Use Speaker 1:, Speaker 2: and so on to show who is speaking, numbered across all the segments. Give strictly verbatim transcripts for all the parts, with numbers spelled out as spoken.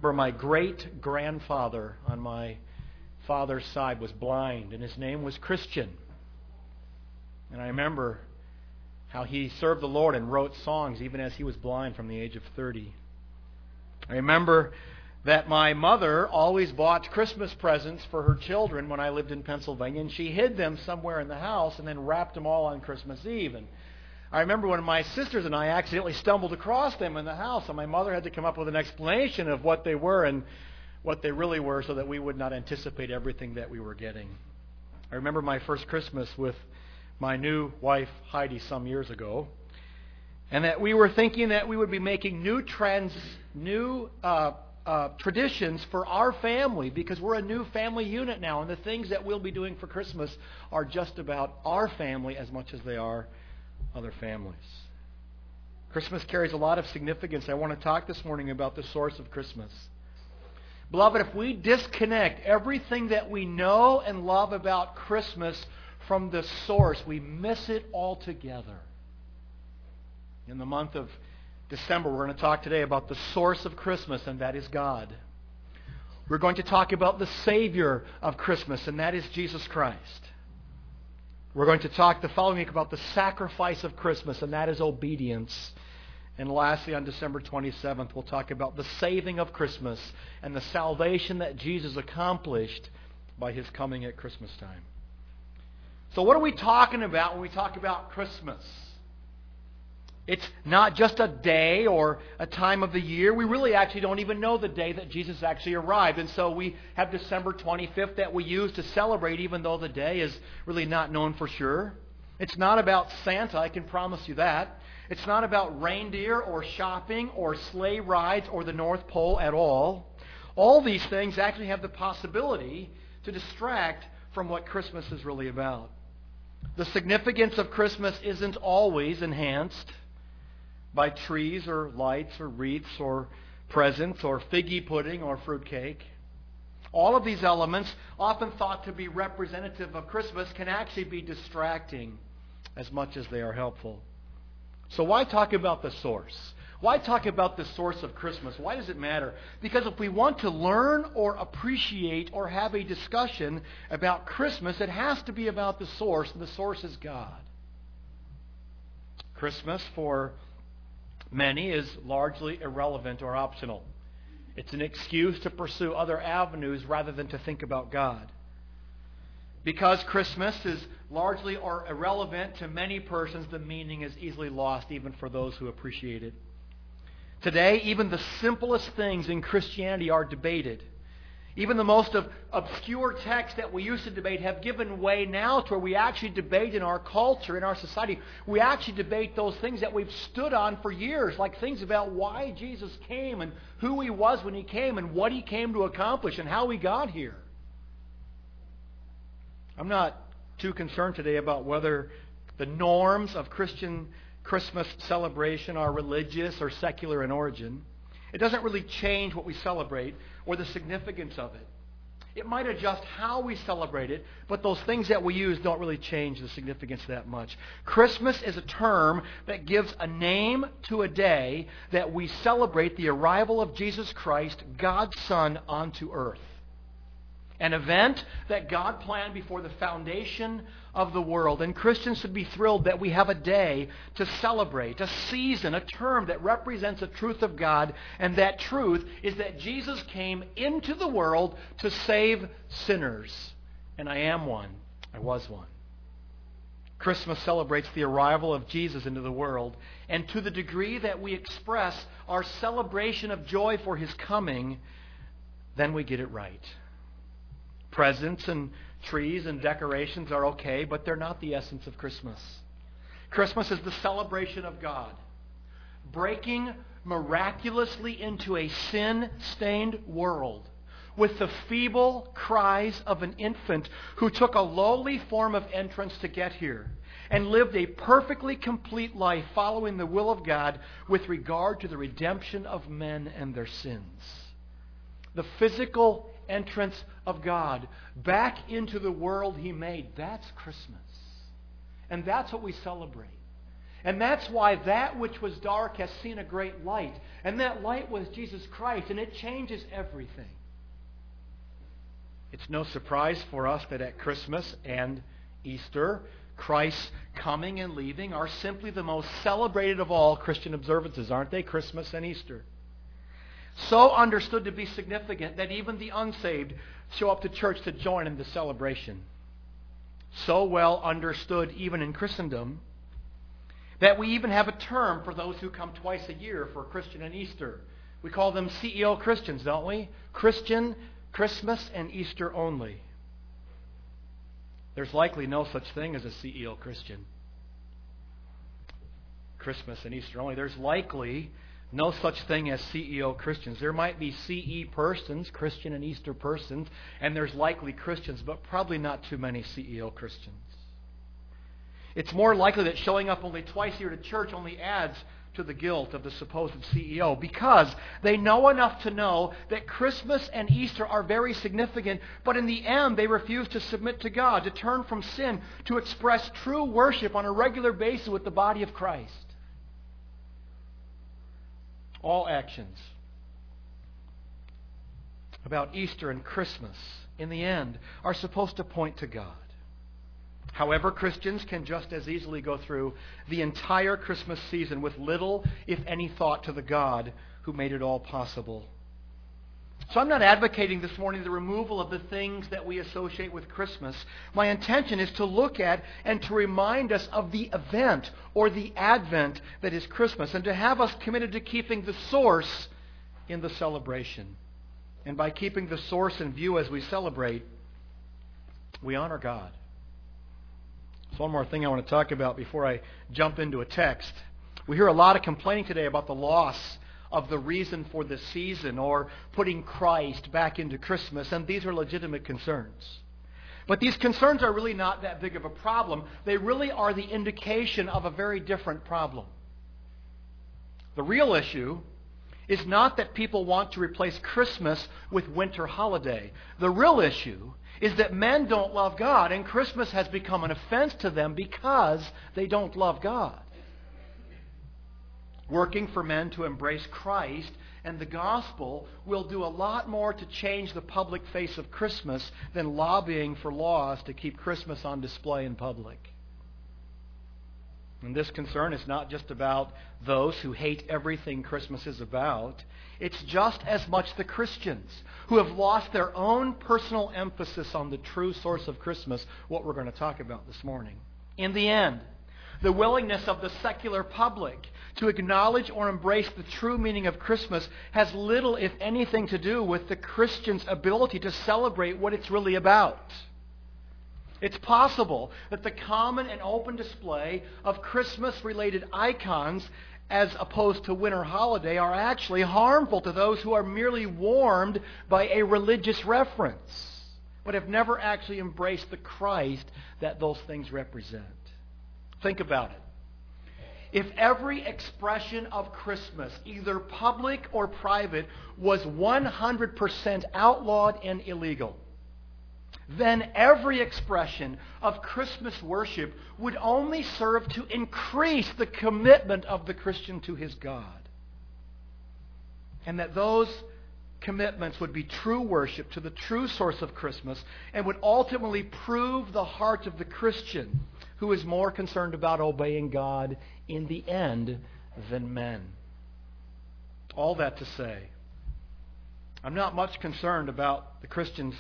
Speaker 1: remember my great-grandfather on my father's side was blind, and his name was Christian. And I remember how he served the Lord and wrote songs even as he was blind from the age of thirty. I remember that my mother always bought Christmas presents for her children when I lived in Pennsylvania, and she hid them somewhere in the house and then wrapped them all on Christmas Eve. And I remember when my sisters and I accidentally stumbled across them in the house, and my mother had to come up with an explanation of what they were and what they really were so that we would not anticipate everything that we were getting. I remember my first Christmas with my new wife, Heidi, some years ago, and that we were thinking that we would be making new trends, new uh, uh, traditions for our family, because we're a new family unit now, and the things that we'll be doing for Christmas are just about our family as much as they are other families. Christmas carries a lot of significance. I want to talk this morning about the source of Christmas. Beloved, if we disconnect everything that we know and love about Christmas from the source, we miss it altogether. In the month of December, we're going to talk today about the source of Christmas, and that is God. We're going to talk about the Savior of Christmas, and that is Jesus Christ. We're going to talk the following week about the sacrifice of Christmas, and that is obedience. And lastly, on December twenty-seventh, we'll talk about the saving of Christmas and the salvation that Jesus accomplished by His coming at Christmas time. So what are we talking about when we talk about Christmas? It's not just a day or a time of the year. We really actually don't even know the day that Jesus actually arrived. And so we have December twenty-fifth that we use to celebrate, even though the day is really not known for sure. It's not about Santa, I can promise you that. It's not about reindeer or shopping or sleigh rides or the North Pole at all. All these things actually have the possibility to distract from what Christmas is really about. The significance of Christmas isn't always enhanced by trees or lights or wreaths or presents or figgy pudding or fruitcake. All of these elements, often thought to be representative of Christmas, can actually be distracting as much as they are helpful. So why talk about the source? Why talk about the source of Christmas? Why does it matter? Because if we want to learn or appreciate or have a discussion about Christmas, it has to be about the source, and the source is God. Christmas, for many, is largely irrelevant or optional. It's an excuse to pursue other avenues rather than to think about God. Because Christmas is largely or irrelevant to many persons, the meaning is easily lost even for those who appreciate it. Today, even the simplest things in Christianity are debated. Even the most of obscure texts that we used to debate have given way now to where we actually debate in our culture, in our society. We actually debate those things that we've stood on for years, like things about why Jesus came and who He was when He came and what He came to accomplish and how we got here. I'm not too concerned today about whether the norms of Christian Christmas celebration are religious or secular in origin. It doesn't really change what we celebrate or the significance of it. It might adjust how we celebrate it, but those things that we use don't really change the significance that much. Christmas is a term that gives a name to a day that we celebrate the arrival of Jesus Christ, God's Son, onto earth. An event that God planned before the foundation of the world. And Christians should be thrilled that we have a day to celebrate, a season, a term that represents the truth of God. And that truth is that Jesus came into the world to save sinners. And I am one. I was one. Christmas celebrates the arrival of Jesus into the world. And to the degree that we express our celebration of joy for His coming, then we get it right. Presents and trees and decorations are okay, but they're not the essence of Christmas. Christmas is the celebration of God breaking miraculously into a sin-stained world with the feeble cries of an infant who took a lowly form of entrance to get here and lived a perfectly complete life following the will of God with regard to the redemption of men and their sins. The physical entrance of God back into the world He made. That's Christmas. And that's what we celebrate. And that's why that which was dark has seen a great light. And that light was Jesus Christ, and it changes everything. It's no surprise for us that at Christmas and Easter, Christ's coming and leaving are simply the most celebrated of all Christian observances, aren't they? Christmas and Easter. So understood to be significant that even the unsaved show up to church to join in the celebration. So well understood even in Christendom that we even have a term for those who come twice a year for Christian and Easter. We call them C E O Christians, don't we? Christian, Christmas, and Easter only. There's likely no such thing as a C E O Christian. Christmas and Easter only. There's likely no such thing as C E O Christians. There might be C E persons, Christian and Easter persons, and there's likely Christians, but probably not too many C E O Christians. It's more likely that showing up only twice a year to church only adds to the guilt of the supposed C E O, because they know enough to know that Christmas and Easter are very significant, but in the end they refuse to submit to God, to turn from sin, to express true worship on a regular basis with the body of Christ. All actions about Easter and Christmas, in the end, are supposed to point to God. However, Christians can just as easily go through the entire Christmas season with little, if any, thought to the God who made it all possible. So I'm not advocating this morning the removal of the things that we associate with Christmas. My intention is to look at and to remind us of the event or the advent that is Christmas, and to have us committed to keeping the source in the celebration. And by keeping the source in view as we celebrate, we honor God. So one more thing I want to talk about before I jump into a text. We hear a lot of complaining today about the loss of the reason for the season, or putting Christ back into Christmas, and these are legitimate concerns. But these concerns are really not that big of a problem. They really are the indication of a very different problem. The real issue is not that people want to replace Christmas with winter holiday. The real issue is that men don't love God, and Christmas has become an offense to them because they don't love God. Working for men to embrace Christ and the gospel will do a lot more to change the public face of Christmas than lobbying for laws to keep Christmas on display in public. And this concern is not just about those who hate everything Christmas is about. It's just as much the Christians who have lost their own personal emphasis on the true source of Christmas, what we're going to talk about this morning. In the end, the willingness of the secular public to acknowledge or embrace the true meaning of Christmas has little, if anything, to do with the Christian's ability to celebrate what it's really about. It's possible that the common and open display of Christmas-related icons as opposed to winter holiday are actually harmful to those who are merely warmed by a religious reference, but have never actually embraced the Christ that those things represent. Think about it. If every expression of Christmas, either public or private, was one hundred percent outlawed and illegal, then every expression of Christmas worship would only serve to increase the commitment of the Christian to his God. And that those commitments would be true worship to the true source of Christmas, and would ultimately prove the heart of the Christian, who is more concerned about obeying God in the end than men. All that to say, I'm not much concerned about the Christians.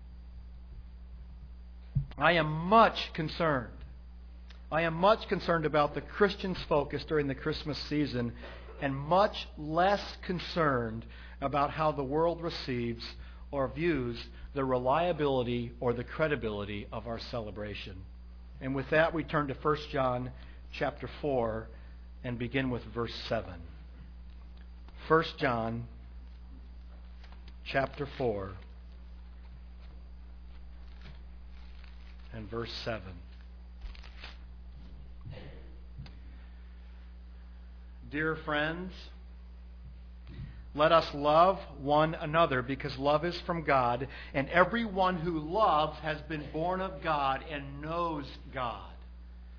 Speaker 1: I am much concerned. I am much concerned about the Christian's focus during the Christmas season, and much less concerned about how the world receives or views the reliability or the credibility of our celebration. And with that, we turn to First John chapter four and begin with verse seven. First John chapter four and verse seven. Dear friends, let us love one another, because love is from God, and everyone who loves has been born of God and knows God.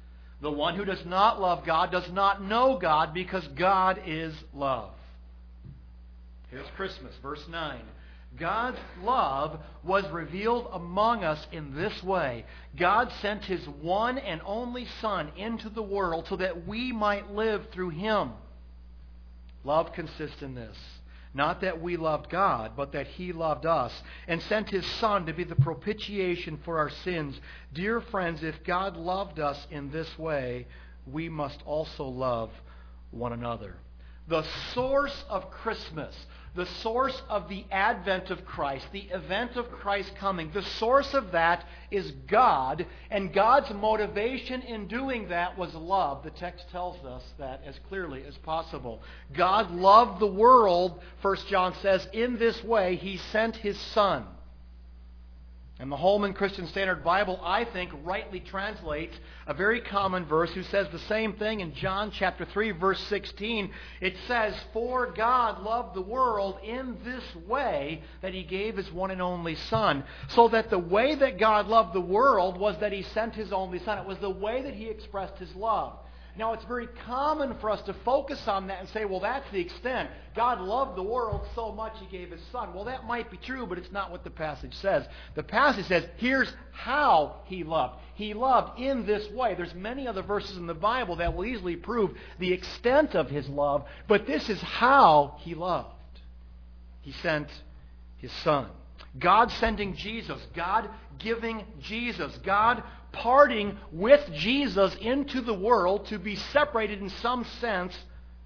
Speaker 1: The one who does not love God does not know God, because God is love. Here's Christmas, verse nine. God's love was revealed among us in this way. God sent His one and only Son into the world so that we might live through Him. Love consists in this. Not that we loved God, but that He loved us and sent His Son to be the propitiation for our sins. Dear friends, if God loved us in this way, we must also love one another. The source of Christmas, the source of the advent of Christ, the event of Christ coming, the source of that is God, and God's motivation in doing that was love. The text tells us that as clearly as possible. God loved the world, First John says, in this way He sent His Son. And the Holman Christian Standard Bible, I think, rightly translates a very common verse who says the same thing in John chapter three, verse sixteen. It says, "For God loved the world in this way, that He gave His one and only Son." So that the way that God loved the world was that He sent His only Son. It was the way that He expressed His love. Now, it's very common for us to focus on that and say, well, that's the extent. God loved the world so much He gave His Son. Well, that might be true, but it's not what the passage says. The passage says, here's how He loved. He loved in this way. There's many other verses in the Bible that will easily prove the extent of His love, but this is how He loved. He sent His Son. God sending Jesus. God giving Jesus. God parting with Jesus into the world to be separated in some sense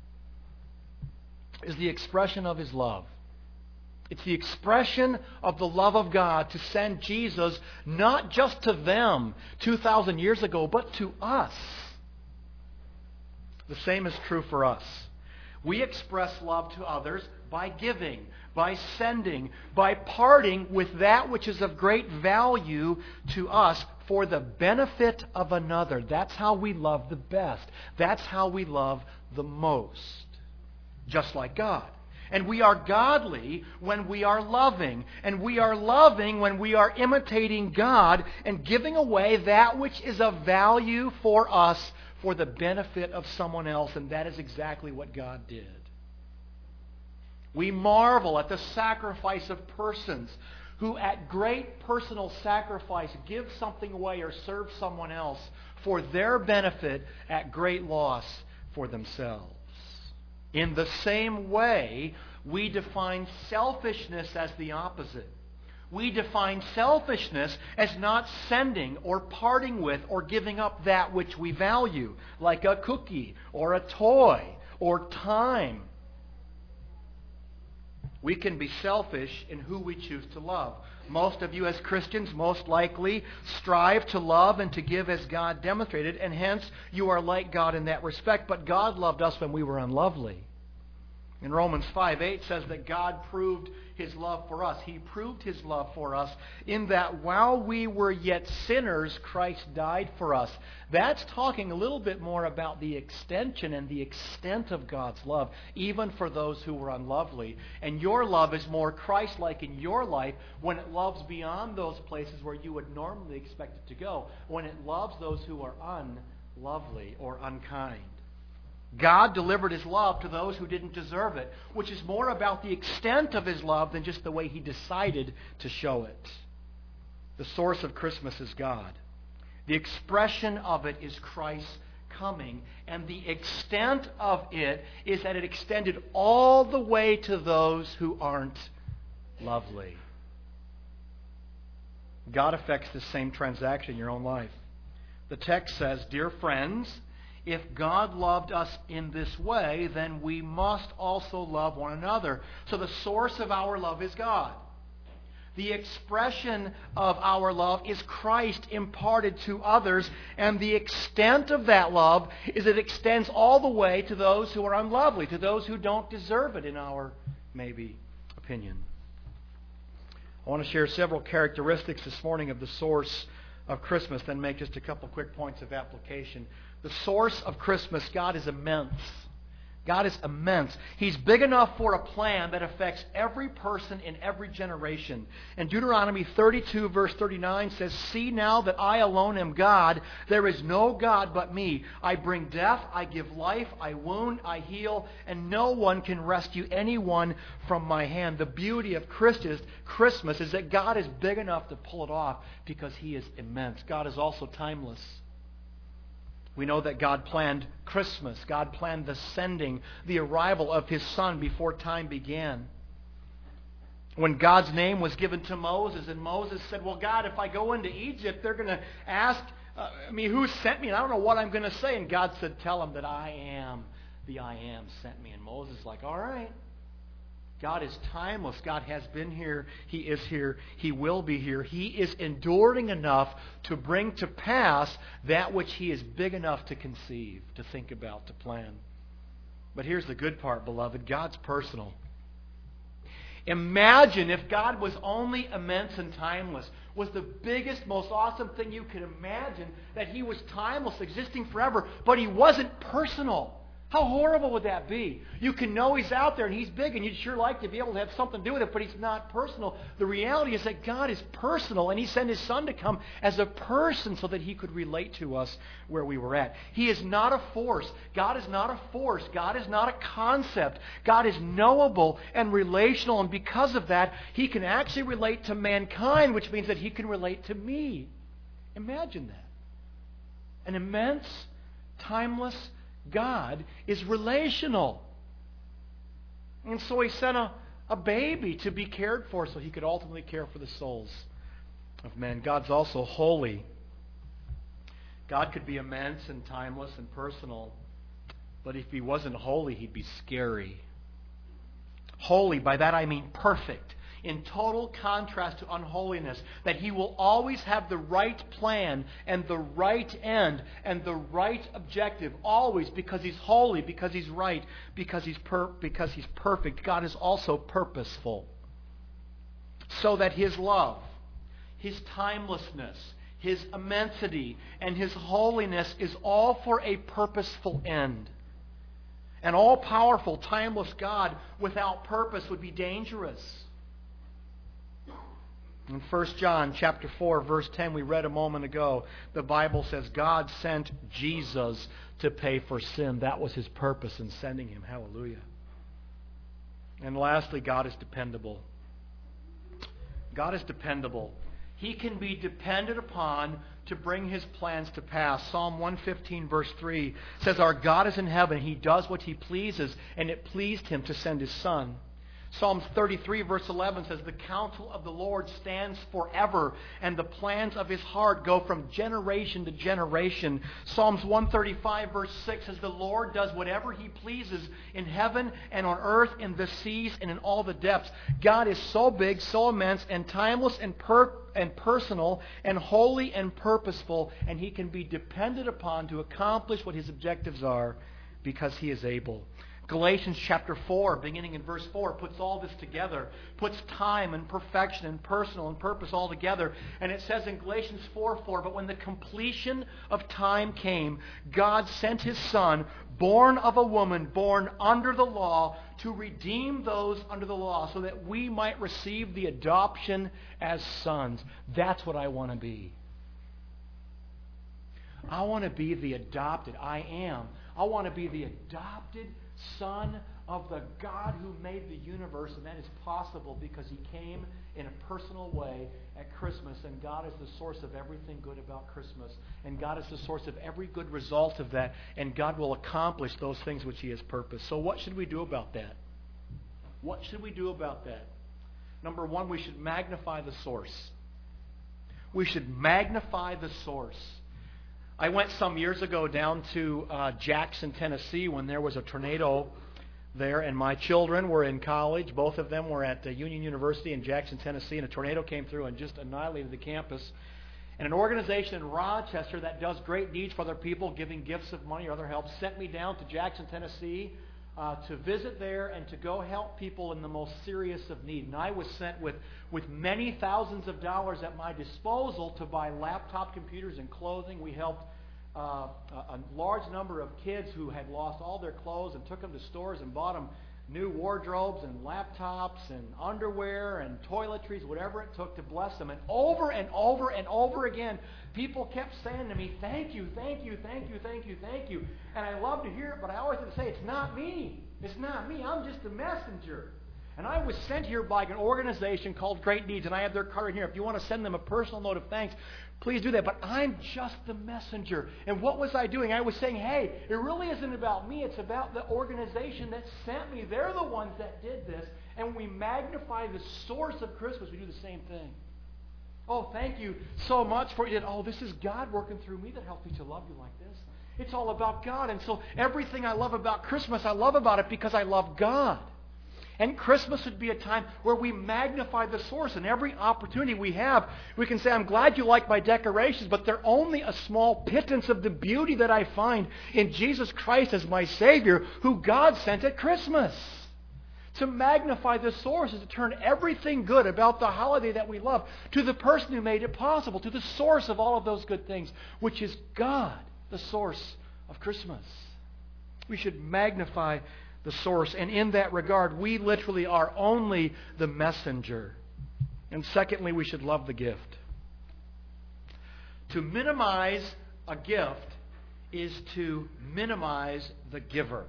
Speaker 1: is the expression of His love. It's the expression of the love of God to send Jesus not just to them two thousand years ago, but to us. The same is true for us. We express love to others by giving, by sending, by parting with that which is of great value to us for the benefit of another. That's how we love the best. That's how we love the most. Just like God. And we are godly when we are loving. And we are loving when we are imitating God and giving away that which is of value for us for the benefit of someone else. And that is exactly what God did. We marvel at the sacrifice of persons who at great personal sacrifice give something away or serve someone else for their benefit at great loss for themselves. In the same way, we define selfishness as the opposite. We define selfishness as not sending or parting with or giving up that which we value, like a cookie or a toy or time. We can be selfish in who we choose to love. Most of you as Christians most likely strive to love and to give as God demonstrated, and hence you are like God in that respect. But God loved us when we were unlovely. In Romans five eight says that God proved His love for us. He proved His love for us in that while we were yet sinners, Christ died for us. That's talking a little bit more about the extension and the extent of God's love, even for those who were unlovely. And your love is more Christ-like in your life when it loves beyond those places where you would normally expect it to go, when it loves those who are unlovely or unkind. God delivered His love to those who didn't deserve it, which is more about the extent of His love than just the way He decided to show it. The source of Christmas is God. The expression of it is Christ's coming, and the extent of it is that it extended all the way to those who aren't lovely. God affects the same transaction in your own life. The text says, "Dear friends, if God loved us in this way, then we must also love one another." So the source of our love is God. The expression of our love is Christ imparted to others, and the extent of that love is it extends all the way to those who are unlovely, to those who don't deserve it in our, maybe, opinion. I want to share several characteristics this morning of the source of Christmas, then make just a couple quick points of application. The source of Christmas, God is immense. God is immense. He's big enough for a plan that affects every person in every generation. And Deuteronomy thirty-two verse thirty-nine says, "See now that I alone am God. There is no God but me. I bring death, I give life, I wound, I heal, and no one can rescue anyone from my hand." The beauty of Christmas is that God is big enough to pull it off because He is immense. God is also timeless. We know that God planned Christmas. God planned the sending, the arrival of His Son before time began. When God's name was given to Moses, and Moses said, "Well, God, if I go into Egypt, they're going to ask uh, me who sent me, and I don't know what I'm going to say." And God said, "Tell them that I am the I am sent me." And Moses is like, "All right." God is timeless. God has been here. He is here. He will be here. He is enduring enough to bring to pass that which He is big enough to conceive, to think about, to plan. But here's the good part, beloved. God's personal. Imagine if God was only immense and timeless, was the biggest, most awesome thing you could imagine, that He was timeless, existing forever, but He wasn't personal. How horrible would that be? You can know He's out there and He's big and you'd sure like to be able to have something to do with it, but He's not personal. The reality is that God is personal, and He sent His Son to come as a person so that He could relate to us where we were at. He is not a force. God is not a force. God is not a concept. God is knowable and relational, and because of that, He can actually relate to mankind, which means that He can relate to me. Imagine that. An immense, timeless God is relational. And so He sent a, a baby to be cared for so He could ultimately care for the souls of men. God's also holy. God could be immense and timeless and personal, but if He wasn't holy, He'd be scary. Holy, by that I mean perfect, in total contrast to unholiness, that He will always have the right plan and the right end and the right objective, always, because He's holy, because He's right, because He's per- because He's perfect. God is also purposeful, so that His love, His timelessness, His immensity, and His holiness is all for a purposeful end. An all-powerful, timeless God without purpose would be dangerous. In First John chapter four, verse ten, we read a moment ago, the Bible says God sent Jesus to pay for sin. That was His purpose in sending Him. Hallelujah. And lastly, God is dependable. God is dependable. He can be depended upon to bring His plans to pass. Psalm one fifteen verse three says, "Our God is in heaven. He does what He pleases, and it pleased Him to send His Son." Psalms thirty-three verse eleven says, "The counsel of the Lord stands forever, and the plans of His heart go from generation to generation." Psalms one thirty-five verse six says, "The Lord does whatever He pleases in heaven and on earth, in the seas and in all the depths." God is so big, so immense, and timeless and per- and personal and holy and purposeful, and He can be depended upon to accomplish what His objectives are because He is able. Galatians chapter four, beginning in verse four, puts all this together, puts time and perfection and personal and purpose all together. And it says in Galatians four four, "But when the completion of time came, God sent His Son, born of a woman, born under the law, to redeem those under the law, so that we might receive the adoption as sons." That's what I want to be. I want to be the adopted. I am. I want to be the adopted Son of the God who made the universe, and that is possible because He came in a personal way at Christmas, and God is the source of everything good about Christmas, and God is the source of every good result of that, and God will accomplish those things which He has purposed. So what should we do about that? What should we do about that? Number one, we should magnify the source. We should magnify the source. I went some years ago down to uh, Jackson, Tennessee, when there was a tornado there, and my children were in college. Both of them were at uh, Union University in Jackson, Tennessee, and a tornado came through and just annihilated the campus. And an organization in Rochester that does great deeds for other people, giving gifts of money or other help, sent me down to Jackson, Tennessee, Uh, to visit there and to go help people in the most serious of need. And I was sent with, with many thousands of dollars at my disposal to buy laptop computers and clothing. We helped uh, a, a large number of kids who had lost all their clothes and took them to stores and bought them new wardrobes and laptops and underwear and toiletries, whatever it took to bless them. And over and over and over again, people kept saying to me, thank you, thank you, thank you, thank you, thank you. And I love to hear it, but I always have to say, it's not me. It's not me. I'm just a messenger. And I was sent here by an organization called Great Deeds, and I have their card here. If you want to send them a personal note of thanks, please do that. But I'm just the messenger. And what was I doing? I was saying, hey, it really isn't about me. It's about the organization that sent me. They're the ones that did this. And we magnify the source of Christmas. We do the same thing. Oh, thank you so much for it. Oh, this is God working through me that helped me to love you like this. It's all about God. And so everything I love about Christmas, I love about it because I love God. And Christmas would be a time where we magnify the source. And every opportunity we have, we can say, I'm glad you like my decorations, but they're only a small pittance of the beauty that I find in Jesus Christ as my Savior, who God sent at Christmas. To magnify the source is to turn everything good about the holiday that we love to the person who made it possible, to the source of all of those good things, which is God, the source of Christmas. We should magnify the source. And in that regard, we literally are only the messenger. And secondly, we should love the gift. To minimize a gift is to minimize the giver.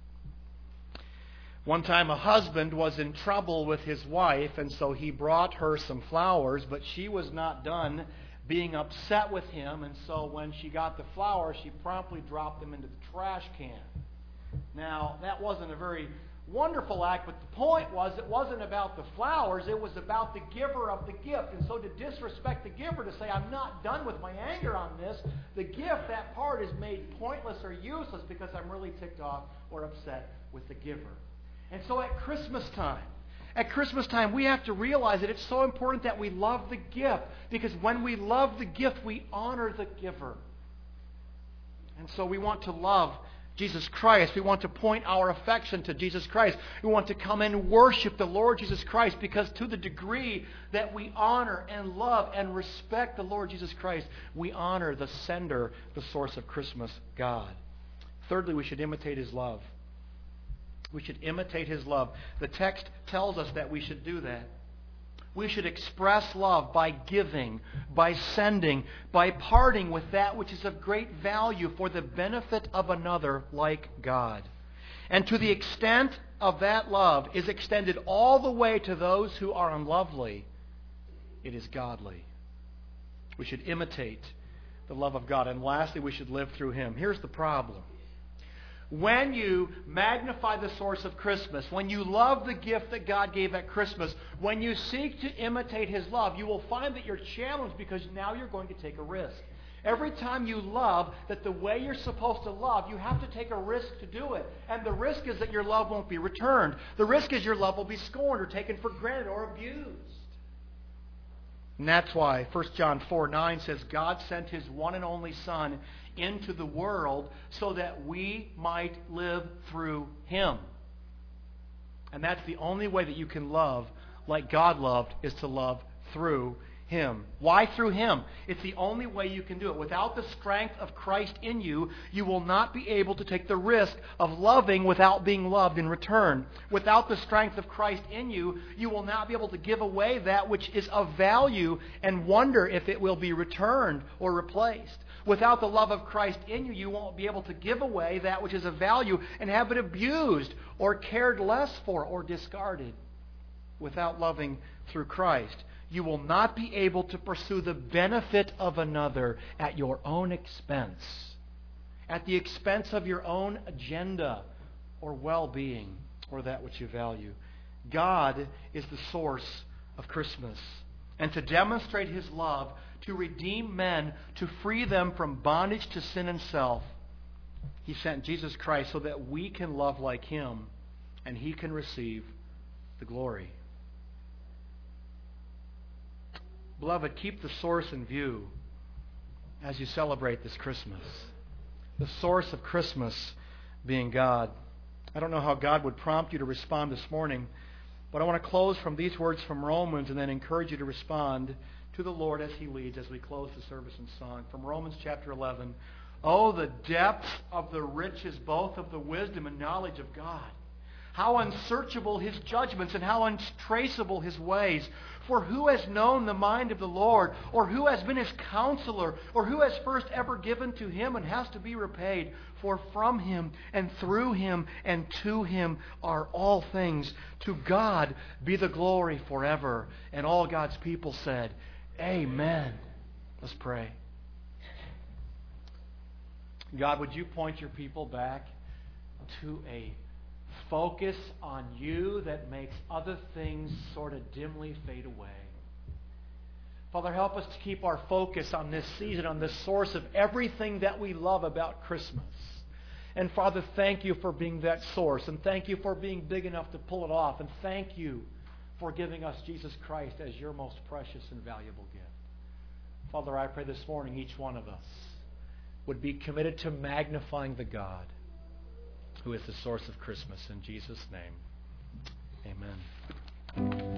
Speaker 1: One time a husband was in trouble with his wife, and so he brought her some flowers, but she was not done being upset with him, and so when she got the flowers, she promptly dropped them into the trash can. Now, that wasn't a very wonderful act, but the point was it wasn't about the flowers, it was about the giver of the gift. And so to disrespect the giver, to say, I'm not done with my anger on this, the gift, that part is made pointless or useless because I'm really ticked off or upset with the giver. And so at Christmas time, at Christmas time, we have to realize that it's so important that we love the gift, because when we love the gift, we honor the giver. And so we want to love Jesus Christ. We want to point our affection to Jesus Christ. We want to come and worship the Lord Jesus Christ, because to the degree that we honor and love and respect the Lord Jesus Christ, we honor the sender, the source of Christmas, God. Thirdly, we should imitate His love. We should imitate His love. The text tells us that we should do that. We should express love by giving, by sending, by parting with that which is of great value for the benefit of another like God. And to the extent of that love is extended all the way to those who are unlovely, it is godly. We should imitate the love of God. And lastly, we should live through Him. Here's the problem. When you magnify the source of Christmas, when you love the gift that God gave at Christmas, when you seek to imitate His love, you will find that you're challenged, because now you're going to take a risk. Every time you love that the way you're supposed to love, you have to take a risk to do it. And the risk is that your love won't be returned. The risk is your love will be scorned or taken for granted or abused. And that's why First John four nine says, God sent His one and only Son into the world so that we might live through Him. And that's the only way that you can love like God loved, is to love through Him. Why through Him? It's the only way you can do it. Without the strength of Christ in you, you will not be able to take the risk of loving without being loved in return. Without the strength of Christ in you, you will not be able to give away that which is of value and wonder if it will be returned or replaced. Without the love of Christ in you, you won't be able to give away that which is of value and have it abused or cared less for or discarded. Without loving through Christ, you will not be able to pursue the benefit of another at your own expense, at the expense of your own agenda or well-being or that which you value. God is the source of Christmas. And to demonstrate His love, to redeem men, to free them from bondage to sin and self, He sent Jesus Christ so that we can love like Him and He can receive the glory. Beloved, keep the source in view as you celebrate this Christmas. The source of Christmas being God. I don't know how God would prompt you to respond this morning, but I want to close from these words from Romans and then encourage you to respond to the Lord as He leads as we close the service in song. From Romans chapter eleven, Oh, the depth of the riches, both of the wisdom and knowledge of God. How unsearchable His judgments and how untraceable His ways. For who has known the mind of the Lord, or who has been His counselor, or who has first ever given to Him and has to be repaid? For from Him and through Him and to Him are all things. To God be the glory forever. And all God's people said, Amen. Let's pray. God, would you point your people back to a focus on you that makes other things sort of dimly fade away. Father, help us to keep our focus on this season, on this source of everything that we love about Christmas. And Father, thank you for being that source, and thank you for being big enough to pull it off, and thank you for giving us Jesus Christ as your most precious and valuable gift. Father, I pray this morning each one of us would be committed to magnifying the God who is the source of Christmas. In Jesus' name, amen.